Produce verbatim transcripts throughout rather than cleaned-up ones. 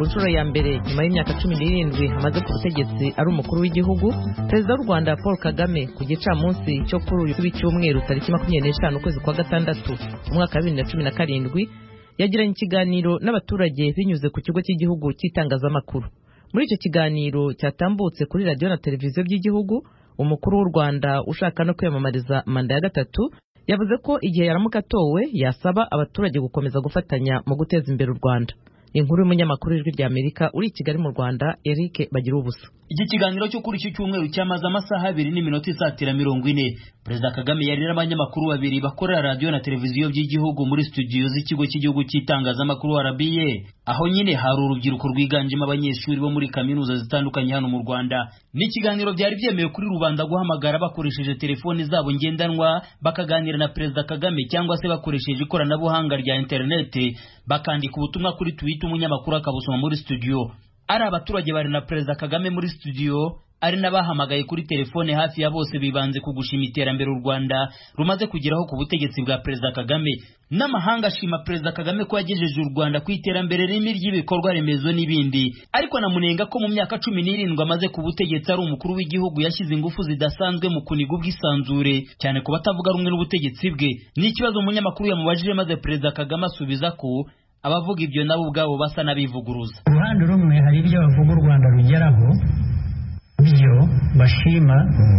ku nshuro ya mbere nyuma y'imyaka cumi n'irindwi amaze ku butegetsi ari umukuru w'igihugu, perezida w'u Rwanda Paul Kagame ku gicamunsi cyo kuri uyu w'icyumweru tariki makumyabiri n'eshanu ukwezi kwa gatandatu umwaka wa bibiri na cumi na karindwi yagiranye ikiganiro n'abaturage binyuze ku kigo cy'igihugu cy'itangazamakuru. Muri icyo kiganiro cyatambutse kuri radiyo na televiziyo by'igihugu, umukuru w'u Rwanda ushaka no kwiyamamariza manda ya gatatu yavuze ko igihe yaramuka atowe yasaba abaturage gukomeza gufatanya mu guteza imbere u Rwanda. Inkuru y'umunyamakuru w'Ijwi ry'Amerika uri i Kigali mu Rwanda, Eric Bagirubusa. Iki kiganiro cyo kuri iki cyumweru cyamaze amasaha abiri n'iminota isatira mirongo ine. Perezida Kagame yari n'abanyamakuru babiri bakorera radio na televiziyo by'igihugu muri studio z'ikigo cy'igihugu cy'itangazamakuru R B A, aho nyine hari urubyiruko rwiganjemo abanyeshuri bo muri kaminuza zitandukanye hano mu Rwanda. Ni ikiganiro byari byemewe kuri rubanda guhamagara bakoresheje telefoni zabo ngendanwa bakaganira na Perezida Kagame, cyangwa se bakoresheje ikoranabuhanga rya internet bakandika ubutumwa kuri Twitter, umunyamakuru akabusoma muri studio. Ari abaturage bari na Perezida Kagame muri studio, ari nabahamagaye kuri telefone, hafi ya bose bibanze kugushima iterambere u Rwanda rumaze kugeraho ku butegetsi bwa Perezida Kagame. N'amahanga ashima Perezida Kagame ko yagejeje u Rwanda ku iterambere rimwe ry'ibikorwa remezo n'ibindi, ariko namunenga ko mu myaka cumi n'irindwi amaze ku butegetsi ari umukuru w'igihugu yashyize ingufu zidasanzwe mu kuniga ubwisanzure, cyane ku batavuga rumwe n'ubutegetsi bwe. Ni ikibazo umunyamakuru yamubajije, maze Perezida Kagame asubiza ko abavuga ibyo nabo ubwabo basa n'abivuguruza. Uruhande rumwe hari ibyo bavuga u Rwanda rugeraho byo bashima,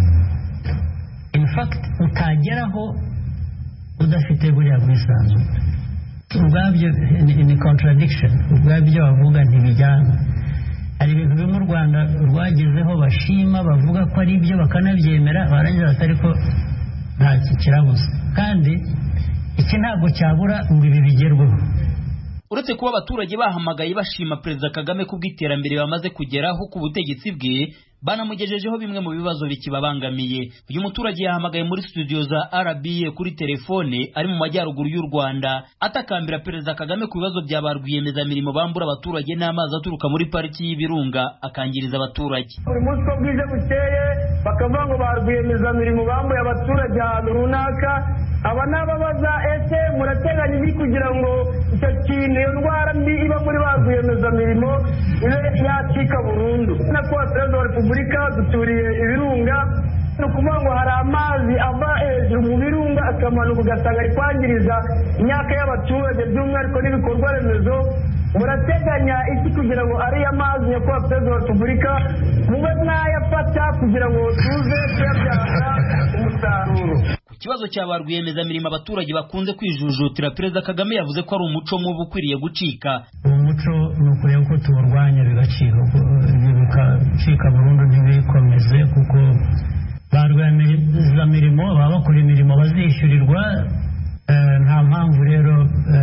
in fact utageraho udafite buriya bwisanzure. Ubwabyo ni contradiction, ubwabyo bavuga ntibijyana. Hari ibintu bimwe u Rwanda rwagezeho bashima, bavuga ko ari ibyo bakanabyemera, barangiza batari ko nta kirabuze, kandi iki ntabwo cyabura ngo ibi bigerweho. Uretse kuba abaturage bahamagaye bashima Perezida Kagame ku bw'iterambere bamaze kugeraho ku butegetsi bwe, banamugejejeho bimwe mu bibazo bikibabangamiye. Uyu muturage yahamagaye muri studio za R B A kuri telefone ari mu majyaruguru y'u Rwanda atakambira Perezida Kagame ku bibazo bya ba rwiyemezamirimo bambura abaturage n'amazi aturuka muri pariki y'Ibirunga akangiriza abaturage. Buri munsi ko bwije buteye bakavuga ngo ba rwiyemezamirimo bambuye abaturage ahantu runaka. Aba n'ababaza, ese murateganya iki kugira ngo icyo kintu, iyo ndwara mbi iba muri ba rwiyemezamirimo ibe yacika burundu? Nyakubahwa Perezida wa Repubulika duturiye Ibirunga, ni ukuvuga ngo hari amazi ava hejuru mu birunga akamanuka ugasanga ari kwangiriza imyaka y'abaturage by'umwihariko n'ibikorwa remezo. Murateganya iki kugira ngo ariya mazi Nyakubahwa Perezida wa Repubulika mube mwayafata kugira ngo tuze kuyabyara umusaruro? Ikibazo cya ba rwiyemezamirimo abaturage bakunze kwijujutira, Perezida Kagame yavuze ko ari umuco mubi ukwiriye gucika. Umuco ni ukureba ko tuwurwanya bigacika, bigacika burundu ntibikomeze, kuko ba rwiyemezamirimo baba bakora imirimo bazishyurirwa, nta mpamvu rero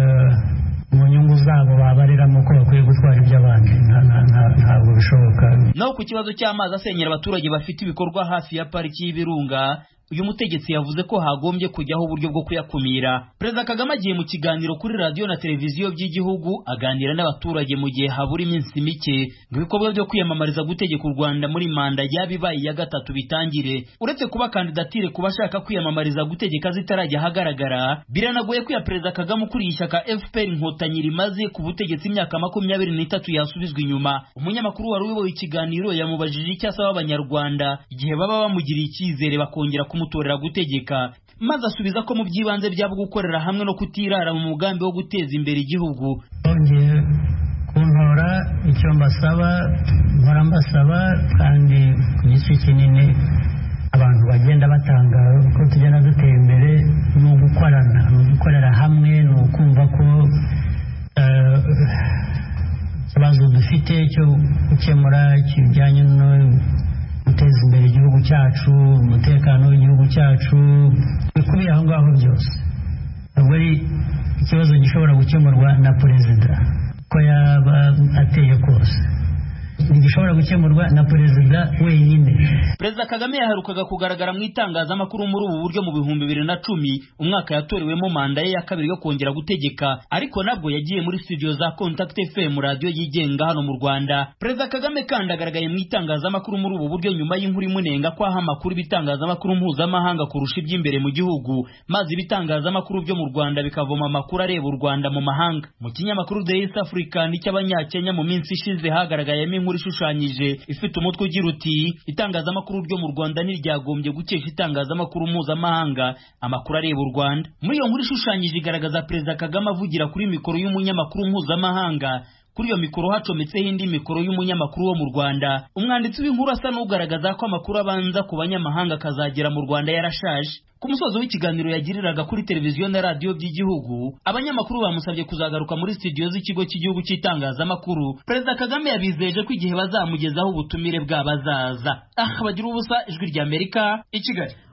mu nyungu zabo babariramo ko bakwiye gutwara iby'abandi, ntabwo bishoboka. Naho ku kibazo cy'amazi asenyera abaturage bafite ibikorwa hafi ya pariki y'Ibirunga, uyu mutegetsi yavuze ko hagombye kujyaho uburyo bwo kuyakumira. Perezida Kagame agiye mu kiganiro kuri radio na televiziyo by'igihugu aganira n'abaturage mu gihe habura iminsi mike ngo ibikorwa byo kwiyamamariza gutegeka u Rwanda muri manda yabibaye ya gatatu bitangire. Uretse kuba kandidatire ku bashaka kwiyamamariza gutegeka zitarajya hagaragara, biranagoye ko ya Perezida Kagame ukuriye ishyaka F P R Inkotanyi rimaze ku butegetsi imyaka makumyabiri n'itatu yasubizwa inyuma. Umunyamakuru wari uyoboye ikiganiro yamubajije icyo asaba abanyarwanda igihe baba bamugiriye icyizere bakongera mutorera gutegeka, maze asubiza ko mu byibanze byabo gukorera hamwe no kutirara mu mugambi wo guteza imbere igihugu. Ongeye kuntora icyo mbasaba, nkora mbasaba, kandi ku gisi kinini abantu bagenda batanga ko tugenda dutera imbere ni ugukorana, ni ugukorera hamwe, ni ukumva ko ikibazo dufite cyo gukemura kijyanye no guteza imbere igihugu cyacu, umutekano w'igihugu cyacu, bikubiye aho ngaho byose. Ntabwo ari ikibazo gishobora gukemurwa na perezida ko yaba ateye kose. ntigishobora gukemurwa na perezida wenyine. Perezida Kagame yaherukaga kugaragara mu itangazamakuru muri ubu buryo mu bihumbi bibiri na cumi, umwaka yatorewemo manda ye ya kabiri yo kongera gutegeka, ariko nabwo yagiye muri studio za Contact F M radio yigenga hano mu Rwanda. Perezida Kagame kandi agaragaye mu itangazamakuru muri ubu buryo nyuma y'inkuru imunenga ko aha amakuru bitangazamakuru mpuzamahanga kurusha iby'imbere mu gihugu, maze ibitangazamakuru byo mu Rwanda bikavoma amakuru areba u Rwanda mu mahanga. Mu kinyamakuru The East African cy'abanyakenya mu minsi ishize hagaragayemo inkuru ishushanyije ifite umutwe ugira uti itangazamakuru ryo mu Rwanda ntiryagombye gukesha itangazamakuru mpuzamahanga amakuru areba u Rwanda. Muri iyo nkuru ishushanyije igaragaza Perezida Kagame avugira kuri mikoro y'umunyamakuru mpuzamahanga. Kuri iyo mikoro hacometseho indi mikoro y'umunyamakuru wo mu Rwanda. Umwanditsi w'inkuru asa n'ugaragaza ko amakuru abanza ku banyamahanga akazagera mu Rwanda yarashaje. Ku musozo w'ikiganiro yagiriraga kuri televiziyo na radio by'igihugu, abanyamakuru bamusabye kuzagaruka muri studio z'ikigo cy'igihugu cy'itangazamakuru. Perezida Kagame yabizeje ko igihe bazamugezaho ubutumire bw'abazaza. Ah, bagira ubusa, Ijwi ry'Amerika, i Kigali.